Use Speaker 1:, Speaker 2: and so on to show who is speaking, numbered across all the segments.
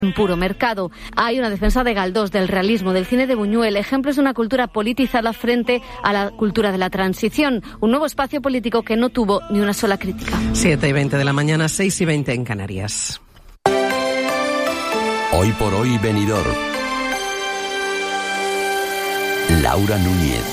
Speaker 1: en puro mercado. Hay una defensa de Galdós, del realismo, del cine de Buñuel, ejemplos de una cultura politizada frente a la cultura de la transición, un nuevo espacio político que no tuvo ni una sola crítica.
Speaker 2: 7:20 de la mañana, 6:20 en Canarias.
Speaker 3: Hoy por hoy, Benidorm. Laura Núñez.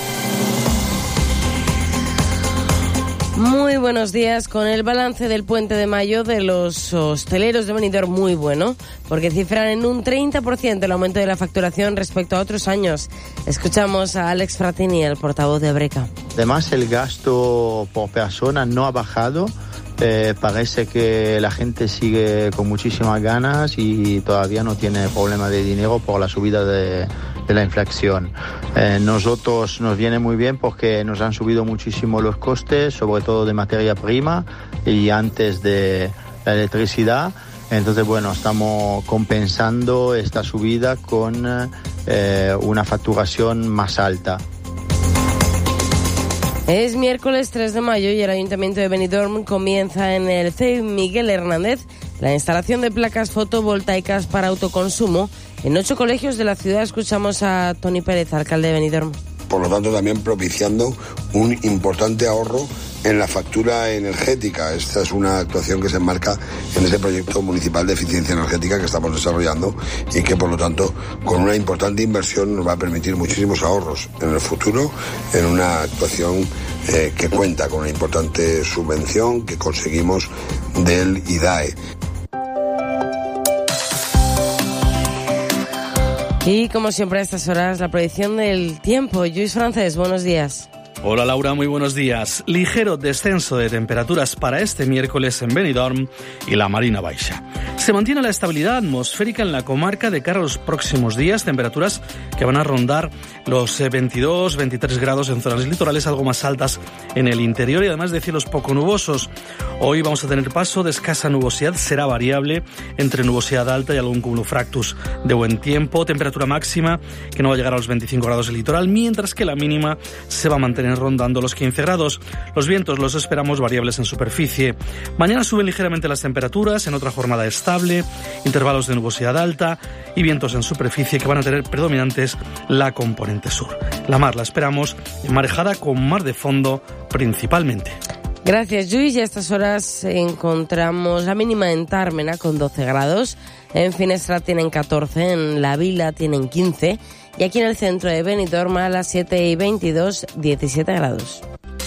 Speaker 4: Muy buenos días. Con el balance del puente de mayo de los hosteleros de Benidorm muy bueno, porque cifran en un 30% el aumento de la facturación respecto a otros años. Escuchamos a Alex Fratini, el portavoz de Breca.
Speaker 5: Además, el gasto por persona no ha bajado. Parece que la gente sigue con muchísimas ganas y todavía no tiene problema de dinero por la subida de la inflación. Nosotros nos viene muy bien porque nos han subido muchísimo los costes, sobre todo de materia prima y antes de la electricidad. Entonces, bueno, estamos compensando esta subida con una facturación más alta.
Speaker 4: Es miércoles 3 de mayo y el Ayuntamiento de Benidorm comienza en el CEI Miguel Hernández la instalación de placas fotovoltaicas para autoconsumo en 8 colegios de la ciudad. Escuchamos a Toni Pérez, alcalde de Benidorm.
Speaker 6: Por lo tanto, también propiciando un importante ahorro en la factura energética. Esta es una actuación que se enmarca en ese proyecto municipal de eficiencia energética que estamos desarrollando y que, por lo tanto, con una importante inversión nos va a permitir muchísimos ahorros en el futuro, en una actuación que cuenta con una importante subvención que conseguimos del IDAE.
Speaker 4: Y como siempre a estas horas, la predicción del tiempo. Lluís Francés, buenos días.
Speaker 7: Hola Laura, muy buenos días. Ligero descenso de temperaturas para este miércoles en Benidorm y la Marina Baixa. Se mantiene la estabilidad atmosférica en la comarca de cara a los próximos días, temperaturas que van a rondar los 22-23 grados en zonas litorales, algo más altas en el interior y además de cielos poco nubosos. Hoy vamos a tener paso de escasa nubosidad, será variable entre nubosidad alta y algún cumulofractus de buen tiempo, temperatura máxima que no va a llegar a los 25 grados en el litoral, mientras que la mínima se va a mantener rondando los 15 grados. Los vientos los esperamos variables en superficie. Mañana suben ligeramente las temperaturas, en otra jornada estable, intervalos de nubosidad alta y vientos en superficie que van a tener predominantes la componente sur. La mar la esperamos marejada con mar de fondo principalmente.
Speaker 4: Gracias, Lluís. Y a estas horas encontramos la mínima en Tármena con 12 grados, en Finestrat tienen 14, en La Vila tienen 15 y aquí en el centro de Benidorm a las 7:22, 17 grados.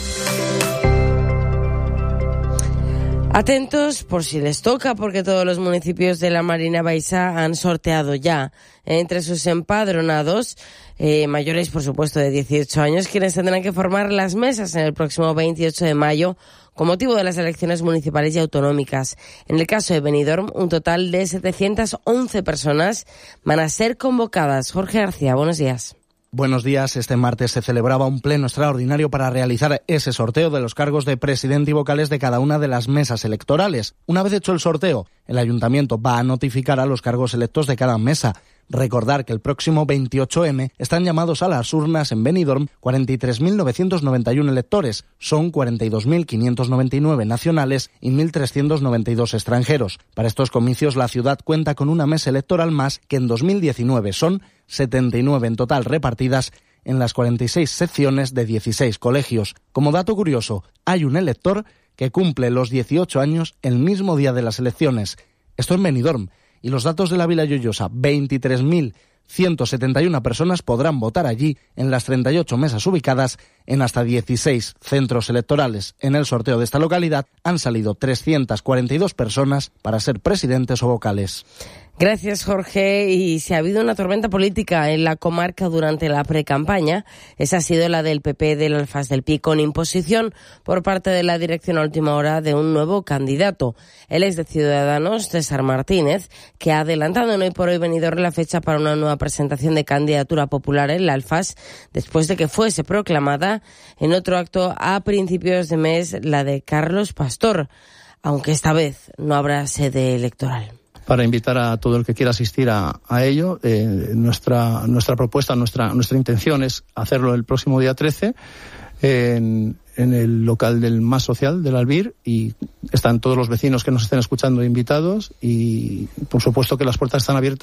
Speaker 4: Atentos por si les toca, porque todos los municipios de la Marina Baixa han sorteado ya entre sus empadronados, mayores por supuesto de 18 años, quienes tendrán que formar las mesas en el próximo 28 de mayo con motivo de las elecciones municipales y autonómicas. En el caso de Benidorm, un total de 711 personas van a ser convocadas. Jorge García, buenos días.
Speaker 8: Buenos días. Este martes se celebraba un pleno extraordinario para realizar ese sorteo de los cargos de presidente y vocales de cada una de las mesas electorales. Una vez hecho el sorteo, el ayuntamiento va a notificar a los cargos electos de cada mesa. Recordar que el próximo 28M están llamados a las urnas en Benidorm 43.991 electores. Son 42.599 nacionales y 1.392 extranjeros. Para estos comicios la ciudad cuenta con una mesa electoral más que en 2019. Son 79 en total repartidas en las 46 secciones de 16 colegios. Como dato curioso, hay un elector que cumple los 18 años el mismo día de las elecciones. Esto en Benidorm. Y los datos de la Vila Lloyosa, 23.171 personas podrán votar allí en las 38 mesas ubicadas en hasta 16 centros electorales. En el sorteo de esta localidad han salido 342 personas para ser presidentes o vocales.
Speaker 4: Gracias, Jorge. Y si ha habido una tormenta política en la comarca durante la precampaña, esa ha sido la del PP del Alfaz del Pi, con imposición por parte de la dirección a última hora de un nuevo candidato. Él es de Ciudadanos, César Martínez, que ha adelantado en Hoy por Hoy Benidorm la fecha para una nueva presentación de candidatura popular en el Alfaz, después de que fuese proclamada en otro acto a principios de mes la de Carlos Pastor, aunque esta vez no habrá sede electoral.
Speaker 9: Para invitar a todo el que quiera asistir a ello. Nuestra propuesta, nuestra intención es hacerlo el próximo día 13. en el local del Más Social del Albir, y están todos los vecinos que nos estén escuchando invitados, y por supuesto que las puertas están abiertas